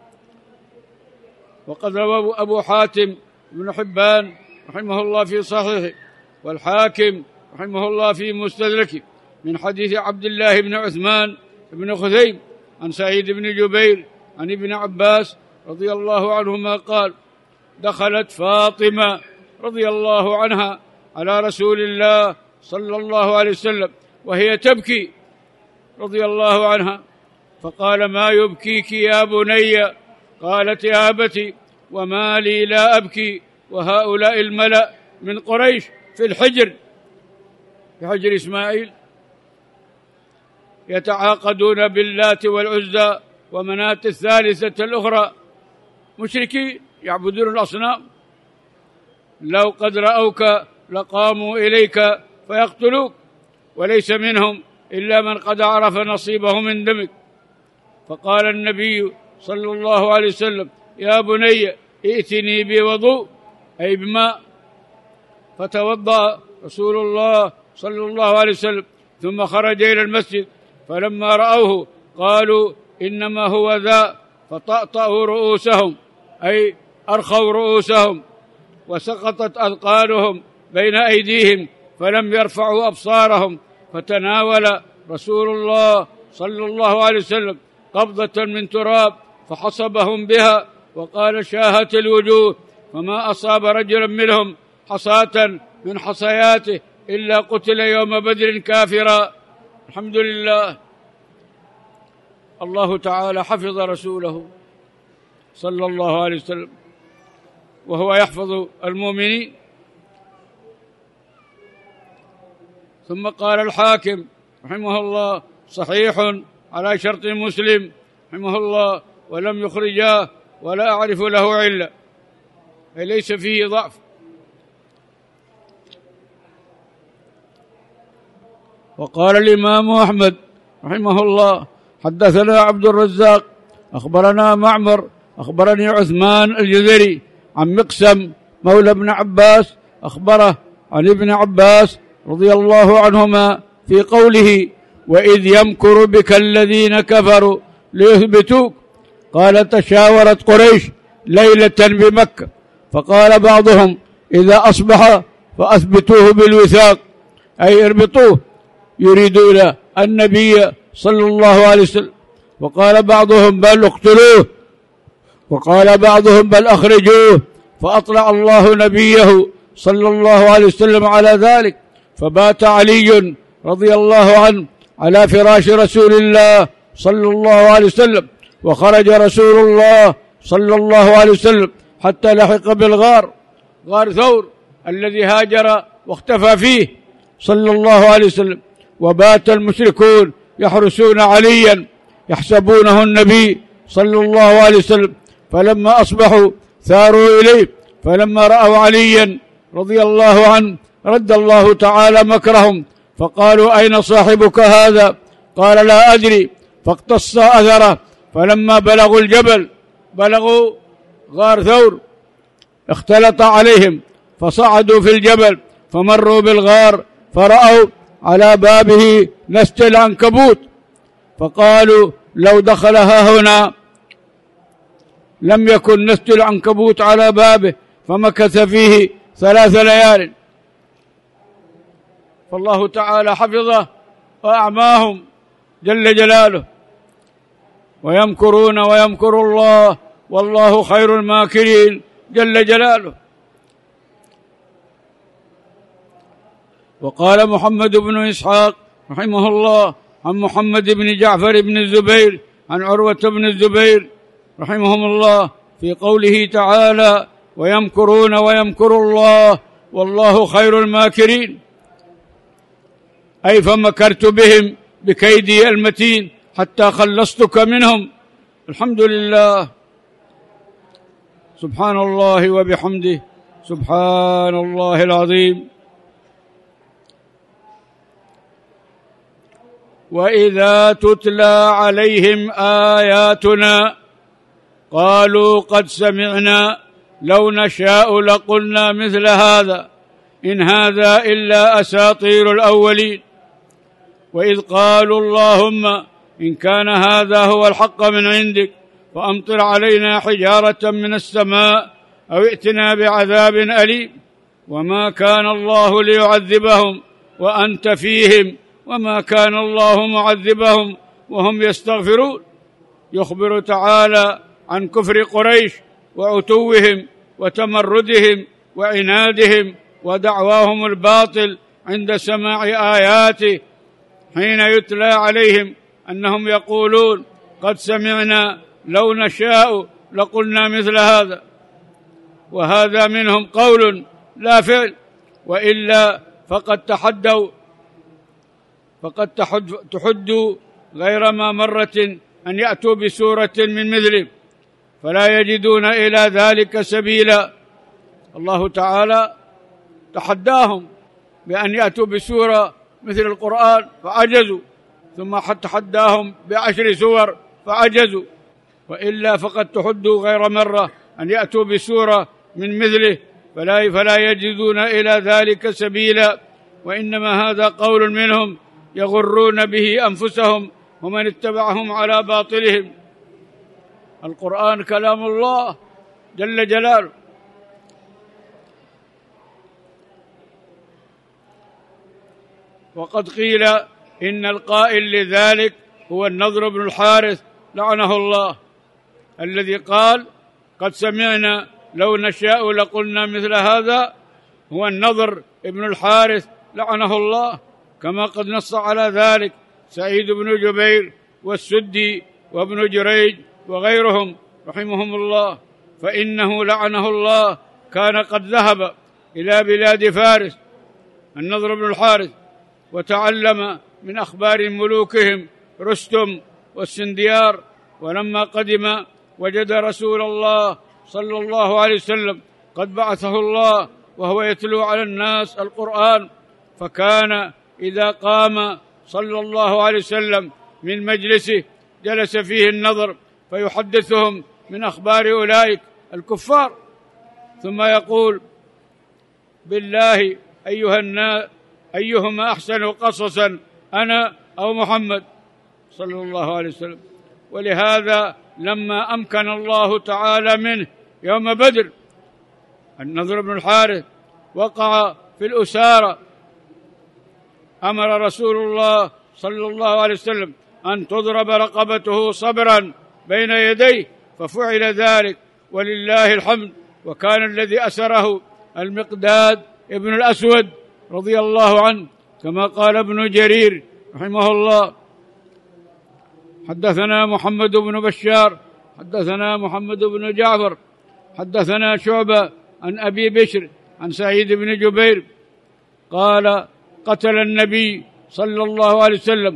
وقد روى أبو حاتم بن حبان رحمه الله في صحيحه، والحاكم رحمه الله في مستدركه من حديث عبد الله بن عثمان بن خثيم عن سعيد بن جبير عن ابن عباس رضي الله عنهما قال: دخلت فاطمة رضي الله عنها على رسول الله صلى الله عليه وسلم وهي تبكي رضي الله عنها، فقال: ما يبكيك يا بني؟ قالت: يا أبتي وما لي لا أبكي وهؤلاء الملأ من قريش في الحجر، في حجر إسماعيل يتعاقدون باللات والعزى ومناة الثالثة الأخرى، مشركين يعبدون الأصنام. لو قد رأوك لقاموا إليك فيقتلوك، وليس منهم إلا من قد عرف نصيبه من دمك. فقال النبي صلى الله عليه وسلم: يا بني ائتني بوضوء، أي بماء. فتوضأ رسول الله صلى الله عليه وسلم ثم خرج إلى المسجد، فلما رأوه قالوا: إنما هو ذا، فطأطأوا رؤوسهم، أي أرخوا رؤوسهم، وسقطت أذقانهم بين أيديهم، فلم يرفعوا أبصارهم. فتناول رسول الله صلى الله عليه وسلم قبضة من تراب فحصبهم بها، وقال: شاهت الوجوه، فما أصاب رجلا منهم حصاة من حصياته إلا قتل يوم بدر كافرا. الحمد لله. الله تعالى حفظ رسوله صلى الله عليه وسلم وهو يحفظ المؤمنين. ثم قال الحاكم رحمه الله: صحيح على شرط مسلم رحمه الله، ولم يخرجاه ولا أعرف له علة، أي ليس فيه ضعف. وقال الإمام أحمد رحمه الله: حدثنا عبد الرزاق أخبرنا معمر أخبرني عثمان الجزري عن مقسم مولى ابن عباس أخبره عن ابن عباس رضي الله عنهما في قوله: وإذ يمكر بك الذين كفروا ليثبتوك. قال: تشاورت قريش ليلة بمكة، فقال بعضهم: إذا أصبح فأثبتوه بالوثاق، أي اربطوه، يريدون النبي صلى الله عليه وسلم. وقال بعضهم: بل اقتلوه، وقال بعضهم: بل أخرجوه. فأطلع الله نبيه صلى الله عليه وسلم على ذلك، فبات علي رضي الله عنه على فراش رسول الله صلى الله عليه وسلم، وخرج رسول الله صلى الله عليه وسلم حتى لحق بالغار، غار ثور الذي هاجر واختفى فيه صلى الله عليه وسلم. وبات المشركون يحرسون عليا يحسبونه النبي صلى الله عليه وسلم، فلما أصبحوا ثاروا إليه، فلما رأوا عليا رضي الله عنه رد الله تعالى مكرهم، فقالوا: أين صاحبك هذا؟ قال: لا أدري. فاقتص أثره، فلما بلغوا الجبل، بلغوا غار ثور، اختلط عليهم فصعدوا في الجبل، فمروا بالغار فرأوا على بابه نسج العنكبوت، فقالوا: لو دخلها هنا لم يكن نسج العنكبوت على بابه، فمكث فيه 3 ليال. فالله تعالى حفظه وأعماهم جل جلاله. ويمكرون ويمكر الله والله خير الماكرين جل جلاله. وقال محمد بن إسحاق رحمه الله عن محمد بن جعفر بن الزبير عن عروة بن الزبير رحمهم الله في قوله تعالى: ويمكرون ويمكر الله والله خير الماكرين، أي فمكرت بهم بكيدي المتين حتى خلصتك منهم. الحمد لله. سبحان الله وبحمده، سبحان الله العظيم. وإذا تتلى عليهم آياتنا قالوا قد سمعنا لو نشاء لقلنا مثل هذا إن هذا إلا أساطير الأولين. وإذ قالوا اللهم إن كان هذا هو الحق من عندك فأمطر علينا حجارة من السماء أو ائتنا بعذاب أليم. وما كان الله ليعذبهم وأنت فيهم وما كان الله معذبهم وهم يستغفرون. يخبر تعالى عن كفر قريش وعتوهم وتمردهم وعنادهم ودعواهم الباطل عند سماع آياته، حين يتلى عليهم أنهم يقولون قد سمعنا لو نشاء لقلنا مثل هذا، وهذا منهم قول لا فعل، وإلا فقد تحدوا غير ما مرة أن يأتوا بسورة من مثله فلا يجدون إلى ذلك سبيلا. الله تعالى تحداهم بأن يأتوا بسورة مثل القرآن فعجزوا، ثم تحداهم ب10 سور فعجزوا، وإلا فقد تحدوا غير مرة أن يأتوا بسورة من مثله فلا يجدون إلى ذلك سبيلا. وإنما هذا قول منهم يغرون به أنفسهم ومن اتبعهم على باطلهم. القرآن كلام الله جل جلاله، وقد قيل إن القائل لذلك هو النضر بن الحارث لعنه الله، الذي قال قد سمعنا لو نشاء لقلنا مثل هذا، هو النضر بن الحارث لعنه الله، كما قد نص على ذلك سعيد بن جبير والسدي وابن جريج وغيرهم رحمهم الله، فإنه لعنه الله كان قد ذهب إلى بلاد فارس النضر بن الحارث وتعلم من أخبار ملوكهم رستم والسنديار، ولما قدم وجد رسول الله صلى الله عليه وسلم قد بعثه الله وهو يتلو على الناس القرآن، فكان إذا قام صلى الله عليه وسلم من مجلسه جلس فيه النضر فيحدثهم من أخبار أولئك الكفار، ثم يقول بالله أيها الناس أيهما أحسن قصصا أنا أو محمد صلى الله عليه وسلم. ولهذا لما أمكن الله تعالى منه يوم بدر النضر بن الحارث وقع في الأسارة، أمر رسول الله صلى الله عليه وسلم أن تضرب رقبته صبرا بين يديه، ففعل ذلك ولله الحمد. وكان الذي أسره المقداد ابن الأسود رضي الله عنه، كما قال ابن جرير رحمه الله حدثنا محمد بن بشار حدثنا محمد بن جعفر حدثنا شعبة عن أبي بشر عن سعيد بن جبير قال قتل النبي صلى الله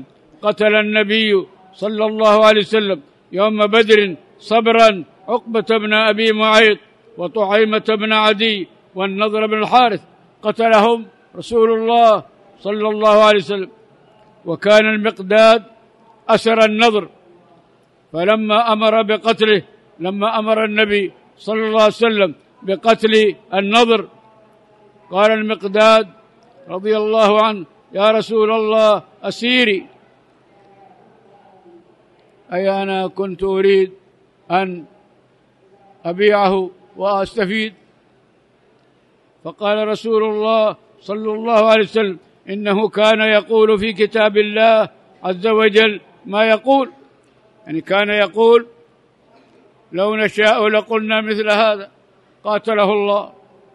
عليه وسلم يوم بدر صبرا عقبة بن أبي معيط وطعيمة بن عدي والنضر بن الحارث، قتلهم رسول الله صلى الله عليه وسلم. وكان المقداد أسر النضر، فلما أمر النبي صلى الله عليه وسلم بقتل النضر قال المقداد رضي الله عنه يا رسول الله أسيري، أي أنا كنت أريد أن أبيعه وأستفيد. فقال رسول الله صلى الله عليه وسلم إنه كان يقول في كتاب الله عز وجل ما يقول، يعني كان يقول لو نشاء لقلنا مثل هذا، قاتله الله.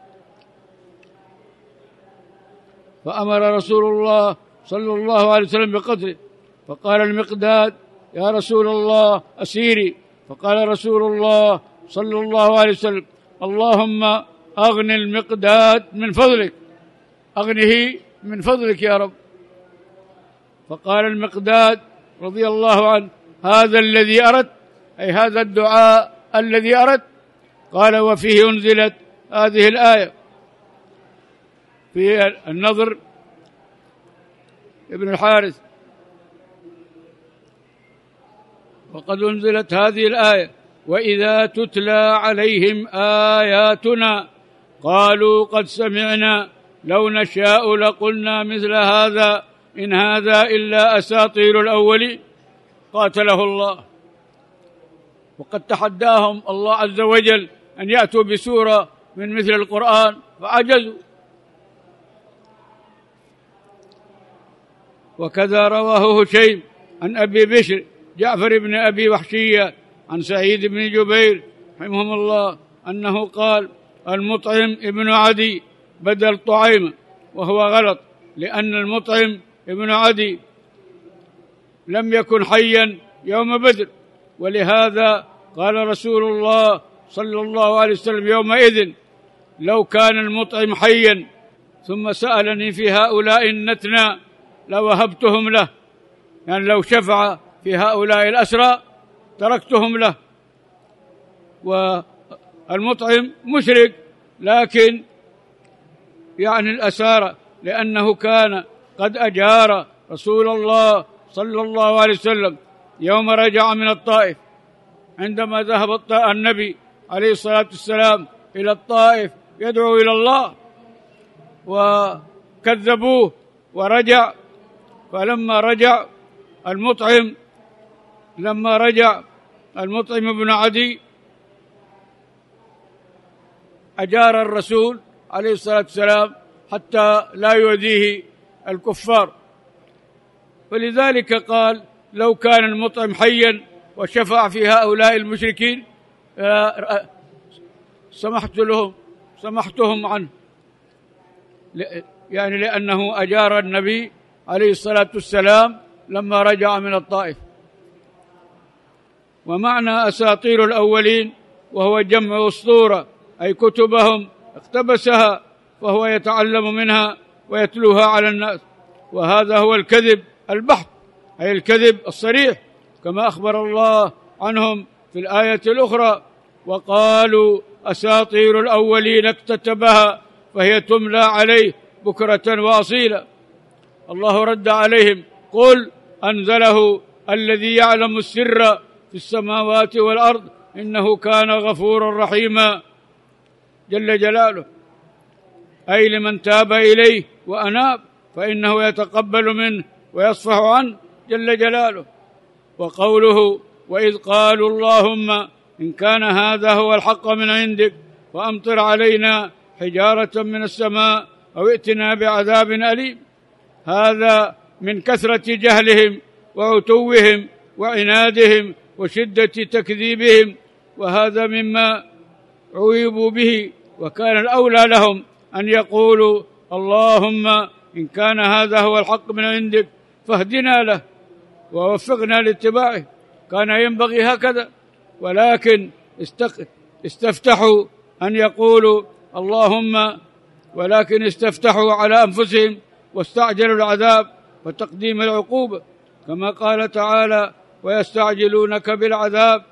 فأمر رسول الله صلى الله عليه وسلم بقتله، فقال المقداد يا رسول الله أسيري، فقال رسول الله صلى الله عليه وسلم اللهم أغن المقداد من فضلك، أغنه من فضلك يا رب. فقال المقداد رضي الله عنه هذا الذي أردت، أي هذا الدعاء الذي أردت. قال وفيه أنزلت هذه الآية في النضر ابن الحارث، وقد أنزلت هذه الآية وإذا تتلى عليهم آياتنا قالوا قد سمعنا لو نشاء لقلنا مثل هذا إن هذا إلا أساطير الأولين، قاتله الله. وقد تحداهم الله عز وجل أن يأتوا بسورة من مثل القرآن فعجزوا. وكذا رواه هشيم عن أبي بشر جعفر بن أبي وحشية عن سعيد بن جبير رحمهم الله أنه قال المطعم ابن عدي بدل طعيمة، وهو غلط، لأن المطعم ابن عدي لم يكن حيا يوم بدر، ولهذا قال رسول الله صلى الله عليه وسلم يومئذ لو كان المطعم حيا ثم سألني في هؤلاء النتنى لوهبتهم له، يعني لو شفع في هؤلاء الأسرى تركتهم له. والمطعم مشرك لكن يعني الأسارى، لأنه كان قد أجار رسول الله صلى الله عليه وسلم يوم رجع من الطائف، عندما ذهب النبي عليه الصلاة والسلام إلى الطائف يدعو إلى الله وكذبوه ورجع. فلما رجع المطعم بن عدي أجار الرسول عليه الصلاة والسلام حتى لا يؤذيه الكفار. فلذلك قال: لو كان المطعم حيا وشفع في هؤلاء المشركين سمحتهم عنه، يعني لأنه أجار النبي عليه الصلاة والسلام لما رجع من الطائف. ومعنى أساطير الأولين وهو جمع أسطورة، أي كتبهم اقتبسها فهو يتعلم منها ويتلوها على الناس، وهذا هو الكذب البحت، أي الكذب الصريح، كما أخبر الله عنهم في الآية الأخرى: وقالوا أساطير الأولين اكتتبها فهي تملى عليه بكرة وأصيلا. الله رد عليهم: قل أنزله الذي يعلم السر في السماوات والأرض إنه كان غفورا رحيما جل جلاله، أي لمن تاب إليه وأناب فإنه يتقبل منه ويصفح عنه جل جلاله. وقوله: وإذ قالوا اللهم إن كان هذا هو الحق من عندك فأمطر علينا حجارة من السماء أو ائتنا بعذاب أليم، هذا من كثرة جهلهم وعتوهم وعنادهم وشدة تكذيبهم، وهذا مما عويبوا به. وكان الأولى لهم أن يقولوا: اللهم إن كان هذا هو الحق من عندك فاهدنا له ووفقنا لاتباعه، كان ينبغي هكذا. ولكن استفتحوا أن يقولوا اللهم، ولكن استفتحوا على أنفسهم واستعجلوا العذاب وتقديم العقوبة، كما قال تعالى: ويستعجلونك بالعذاب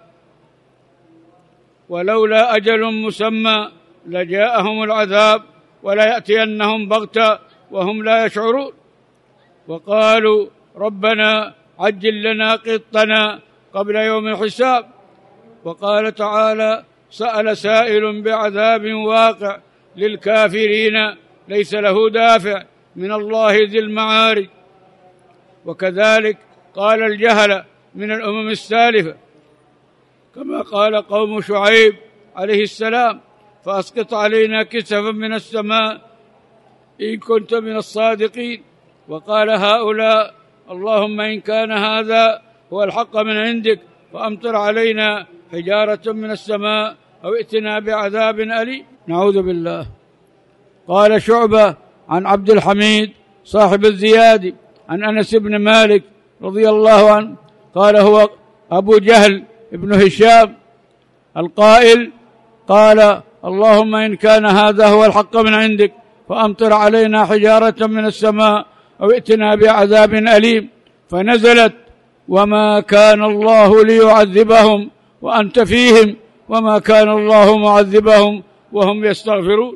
ولولا أجل مسمى لجاءهم العذاب ولا يأتينهم بغتة وهم لا يشعرون. وقالوا ربنا عجل لنا قطنا قبل يوم الحساب. وقال تعالى: سأل سائل بعذاب واقع للكافرين ليس له دافع من الله ذي المعارج. وكذلك قال الجهل من الأمم السالفة، كما قال قوم شعيب عليه السلام: فأسقط علينا كسفا من السماء إن كنت من الصادقين. وقال هؤلاء: اللهم إن كان هذا هو الحق من عندك فأمطر علينا حجارة من السماء أو ائتنا بعذاب أليم. نعوذ بالله. قال شعبة عن عبد الحميد صاحب الزيادي عن أنس بن مالك رضي الله عنه قال: هو أبو جهل ابن هشام القائل قال: اللهم إن كان هذا هو الحق من عندك فأمطر علينا حجارة من السماء أو ائتنا بعذاب أليم، فنزلت: وما كان الله ليعذبهم وأنت فيهم وما كان الله معذبهم وهم يستغفرون.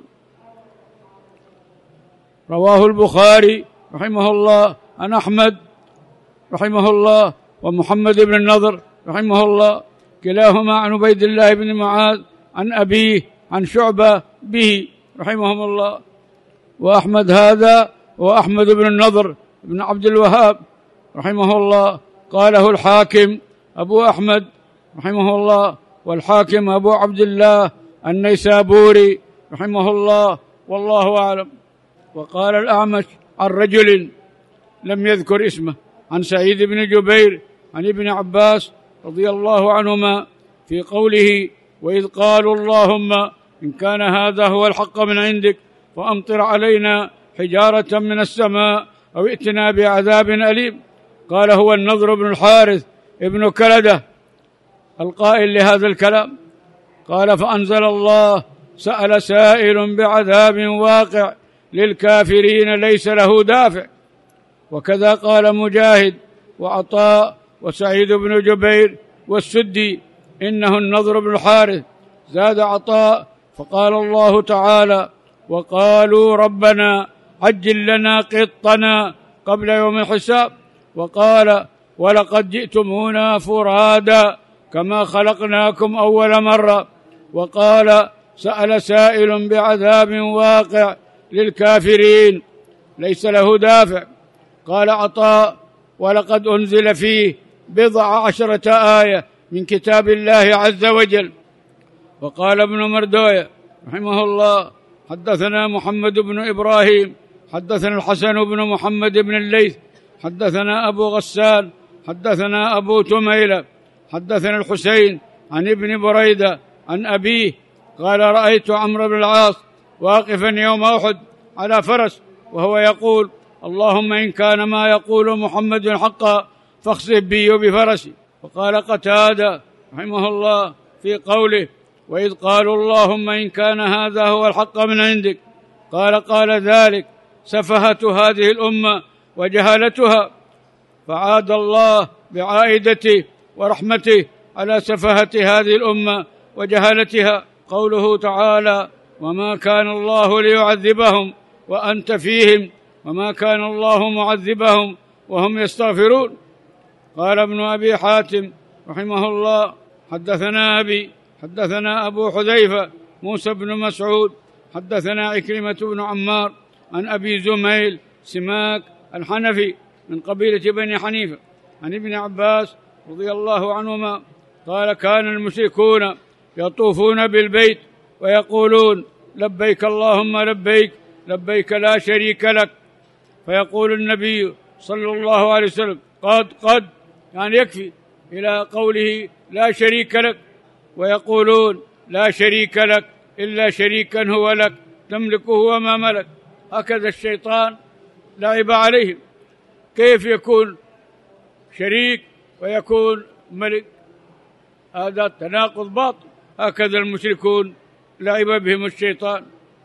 رواه البخاري رحمه الله عن أحمد رحمه الله ومحمد بن النضر رحمه الله، كلاهما عن عبيد الله بن معاذ عن أبيه عن شعبة به رحمهم الله. وأحمد هذا وأحمد بن النضر بن عبد الوهاب رحمه الله، قاله الحاكم أبو أحمد رحمه الله، والحاكم أبو عبد الله النيسابوري رحمه الله، والله أعلم. وقال الأعمش عن رجل لم يذكر اسمه عن سعيد بن جبير عن ابن عباس رضي الله عنهما في قوله: وإذ قالوا اللهم إن كان هذا هو الحق من عندك فأمطر علينا حجارة من السماء أو ائتنا بعذاب أليم، قال: هو النضر بن الحارث ابن كلدة القائل لهذا الكلام. قال: فأنزل الله: سأل سائل بعذاب واقع للكافرين ليس له دافع. وكذا قال مجاهد وعطاء وسعيد بن جبير والسدي إنه النضر بن الحارث. زاد عطاء فقال الله تعالى: وقالوا ربنا عجل لنا قطنا قبل يوم الحساب. وقال: ولقد جئتمونا فرادا كما خلقناكم أول مرة. وقال: سأل سائل بعذاب واقع للكافرين ليس له دافع. قال عطاء: ولقد أنزل فيه 10 آية من كتاب الله عز وجل. وقال ابن مردوية رحمه الله: حدثنا محمد بن إبراهيم حدثنا الحسن بن محمد بن الليث حدثنا أبو غسان حدثنا أبو تميلة حدثنا الحسين عن ابن بريدة عن أبيه قال: رأيت عمرو بن العاص واقفا يوم أحد على فرس وهو يقول: اللهم إن كان ما يقول محمد حقا فاخسف بي وبفرسي. وقال قتادة رحمه الله في قوله: وإذ قالوا اللهم إن كان هذا هو الحق من عندك، قال ذلك سفهة هذه الأمة وجهالتها، فعاد الله بعائدته ورحمته على سفهة هذه الأمة وجهالتها. قوله تعالى: وما كان الله ليعذبهم وأنت فيهم وما كان الله معذبهم وهم يستغفرون. قال ابن أبي حاتم رحمه الله: حدثنا أبي حدثنا أبو حذيفة موسى بن مسعود حدثنا عكرمة بن عمار عن أبي زميل سماك الحنفي من قبيلة بني حنيفة عن ابن عباس رضي الله عنهما قال: كان المشركون يطوفون بالبيت ويقولون: لبيك اللهم لبيك لبيك لا شريك لك. فيقول النبي صلى الله عليه وسلم: قد يعني يكفي، إلى قوله: لا شريك لك. ويقولون: لا شريك لك إلا شريكا هو لك تملكه وما ملك. هكذا الشيطان لعب عليهم، كيف يكون شريك ويكون ملك؟ هذا تناقض باطل. هكذا المشركون لعب بهم الشيطان.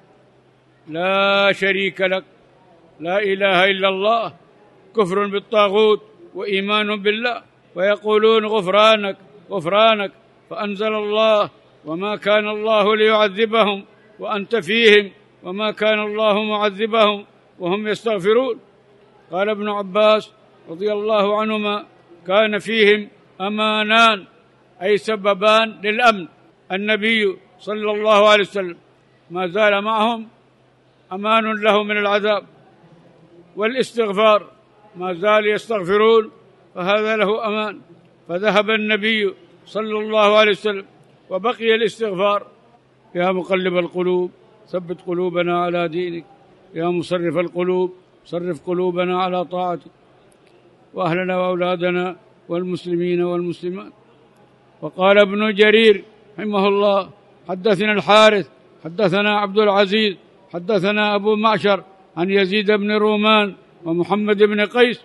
لا شريك لك، لا إله إلا الله، كفر بالطاغوت وإيمان بالله. ويقولون: غفرانك غفرانك، فأنزل الله: وما كان الله ليعذبهم وأنت فيهم وما كان الله معذبهم وهم يستغفرون. قال ابن عباس رضي الله عنهما: كان فيهم أمانان، أي سببان للأمن. النبي صلى الله عليه وسلم ما زال معهم أمان له من العذاب، والاستغفار ما زال يستغفرون فهذا له أمان. فذهب النبي صلى الله عليه وسلم وبقي الاستغفار. يا مقلب القلوب ثبت قلوبنا على دينك، يا مصرف القلوب صرف قلوبنا على طاعتك، وأهلنا وأولادنا والمسلمين والمسلمات. وقال ابن جرير رحمه الله: حدثنا الحارث حدثنا عبد العزيز حدثنا أبو معشر عن يزيد بن رومان ومحمد بن قيس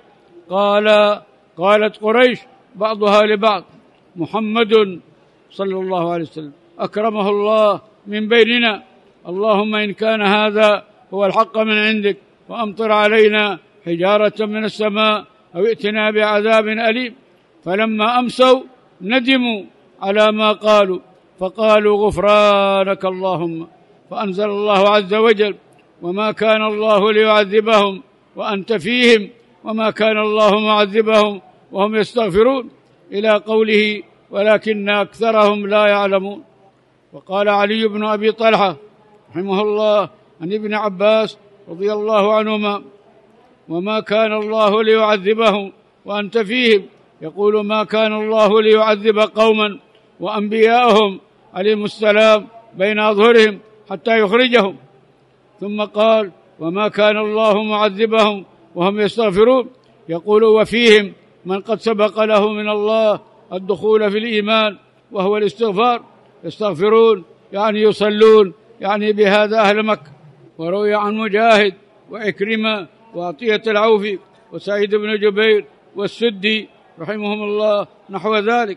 قالت قريش بعضها لبعض: محمد صلى الله عليه وسلم أكرمه الله من بيننا، اللهم إن كان هذا هو الحق من عندك وأمطر علينا حجارة من السماء أو ائتنا بعذاب أليم. فلما أمسوا ندموا على ما قالوا فقالوا: غفرانك اللهم. فأنزل الله عز وجل: وما كان الله ليعذبهم وأنت فيهم وما كان الله معذبهم وهم يستغفرون، إلى قوله: ولكن أكثرهم لا يعلمون. وقال علي بن أبي طلحة رحمه الله عن ابن عباس رضي الله عنهما: وما كان الله ليعذبهم وأنت فيهم، يقول: ما كان الله ليعذب قوما وأنبياءهم عليهم السلام بين أظهرهم حتى يخرجهم. ثم قال: وما كان الله معذبهم وهم يستغفرون، يقول: وفيهم من قد سبق له من الله الدخول في الإيمان وهو الاستغفار. يستغفرون يعني يصلون، يعني بهذا أهل مكة. وروي عن مجاهد وعكرمة وعطية العوفي وسعيد بن جبير والسدي رحمهم الله نحو ذلك.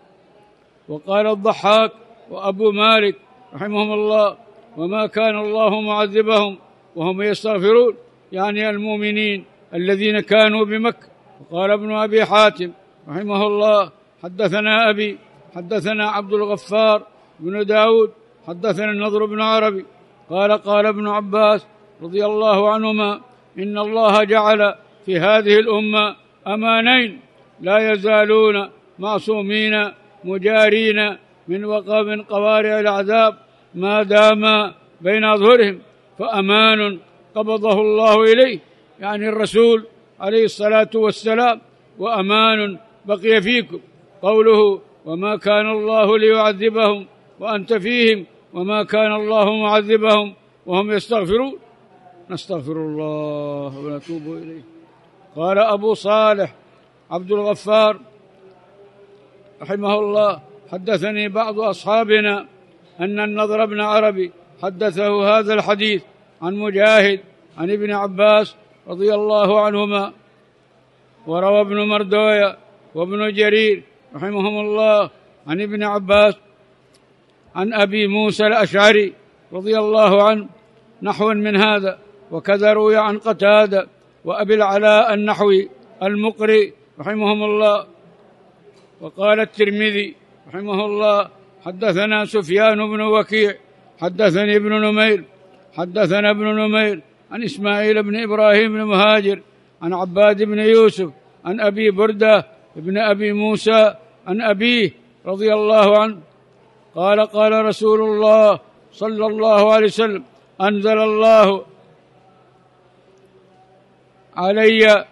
وقال الضحاك وأبو مالك رحمهم الله: وما كان الله معذبهم وهم يستغفرون، يعني المؤمنين الذين كانوا بمكة. وقال ابن أبي حاتم رحمه الله حدثنا أبي حدثنا عبد الغفار بن داود حدثنا النضر بن عربي قال قال ابن عباس رضي الله عنهما إن الله جعل في هذه الأمة أمانين لا يزالون معصومين مجارين من قوارع العذاب ما دام بين أظهرهم، فأمان قبضه الله إليه يعني الرسول عليه الصلاة والسلام، وأمان بقي فيكم قوله وما كان الله ليعذبهم وأنت فيهم وما كان الله معذبهم وهم يستغفرون. نستغفر الله ونتوب إليه. قال أبو صالح عبد الغفار رحمه الله حدثني بعض أصحابنا أن النضر بن عربي حدثه هذا الحديث عن مجاهد عن ابن عباس رضي الله عنهما. وروى ابن مردوية وابن جرير رحمهم الله عن ابن عباس عن أبي موسى الأشعري رضي الله عنه نحوا من هذا، وكذا روي عن قتادة وأبي العلاء النحوي المقري رحمهم الله. وقال الترمذي رحمه الله حدثنا سفيان بن وكيع حدثني ابن نمير حدثنا ابن نمير عن إسماعيل بن إبراهيم بن مهاجر عن عباد بن يوسف عن أبي بردة ابن أبي موسى عن أبيه رضي الله عنه قال قال رسول الله صلى الله عليه وسلم أنزل الله علي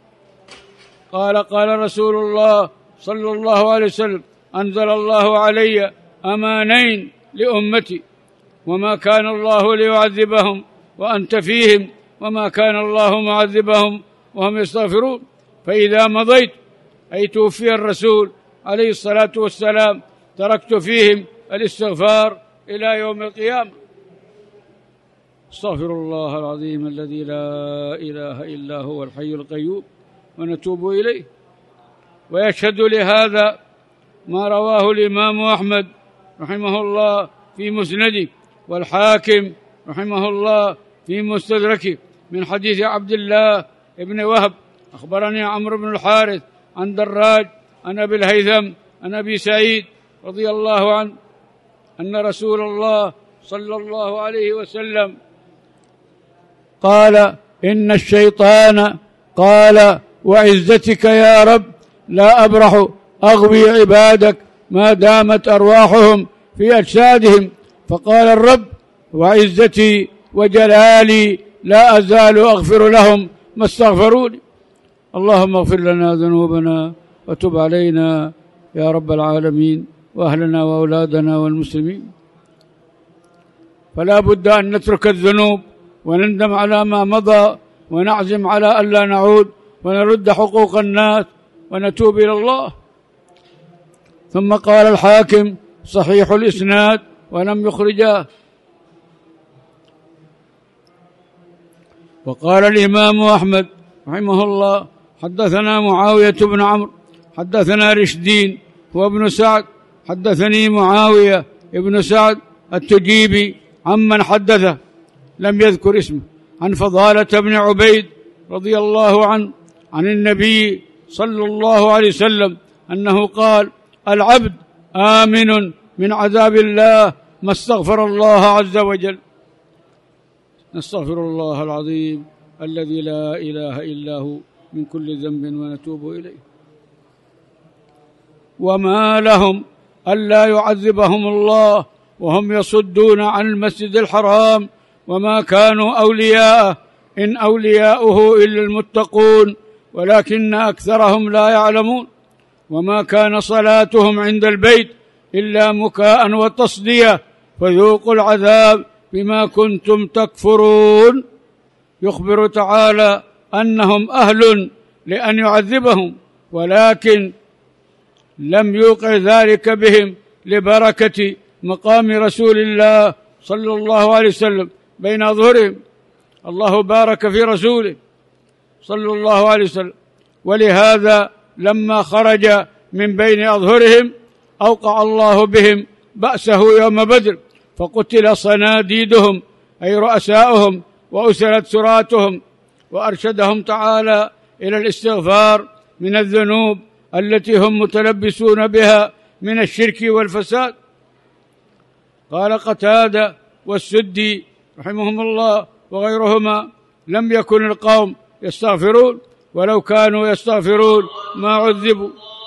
قال رسول الله صلى الله عليه وسلم أنزل الله علي أمانين لأمتي وما كان الله ليعذبهم وأنت فيهم وما كان الله معذبهم وهم يستغفرون. فإذا مضيت أي توفي الرسول عليه الصلاة والسلام تركت فيهم الاستغفار إلى يوم القيامة. استغفر الله العظيم الذي لا إله إلا هو الحي القيوم ونتوب إليه. ويشهد لهذا ما رواه الإمام أحمد رحمه الله في مسنده والحاكم رحمه الله في مستدركه من حديث عبد الله ابن وهب أخبرني عمرو بن الحارث عن دراج عن أبي الهيثم عن أبي سعيد رضي الله عنه أن رسول الله صلى الله عليه وسلم قال إن الشيطان قال وعزتك يا رب لا أبرح أغوي عبادك ما دامت أرواحهم في أجسادهم. فقال الرب وعزتي وجلالي لا أزال أغفر لهم ما استغفروني. اللهم اغفر لنا ذنوبنا وتب علينا يا رب العالمين وأهلنا وأولادنا والمسلمين. فلا بد أن نترك الذنوب ونندم على ما مضى ونعزم على ألا نعود ونرد حقوق الناس ونتوب إلى الله. ثم قال الحاكم صحيح الإسناد ولم يخرجاه. وقال الإمام أحمد رحمه الله حدثنا معاوية بن عمرو حدثنا رشدين وابن سعد حدثني معاوية ابن سعد التجيبي عمن حدثه لم يذكر اسمه عن فضالة بن عبيد رضي الله عنه عن النبي صلى الله عليه وسلم أنه قال العبد آمن من عذاب الله ما استغفر الله عز وجل. نستغفر الله العظيم الذي لا إله إلا هو من كل ذنب ونتوب إليه. وما لهم ألا يعذبهم الله وهم يصدون عن المسجد الحرام وما كانوا أولياءه إن أولياؤه إلا المتقون ولكن أكثرهم لا يعلمون. وما كان صلاتهم عند البيت إلا مكاء وتصدية فذوقوا العذاب بما كنتم تكفرون. يخبر تعالى أنهم أهل لأن يعذبهم ولكن لم يوقع ذلك بهم لبركة مقام رسول الله صلى الله عليه وسلم بين أظهرهم. الله بارك في رسوله صلى الله عليه وسلم، ولهذا لما خرج من بين أظهرهم أوقع الله بهم بأسه يوم بدر فقتل صناديدهم أي رؤساؤهم وأسرت سراتهم، وأرشدهم تعالى إلى الاستغفار من الذنوب التي هم متلبسون بها من الشرك والفساد. قال قتادة والسدي رحمهم الله وغيرهما: لم يكن القوم يستغفرون، ولو كانوا يستغفرون ما عذبوا.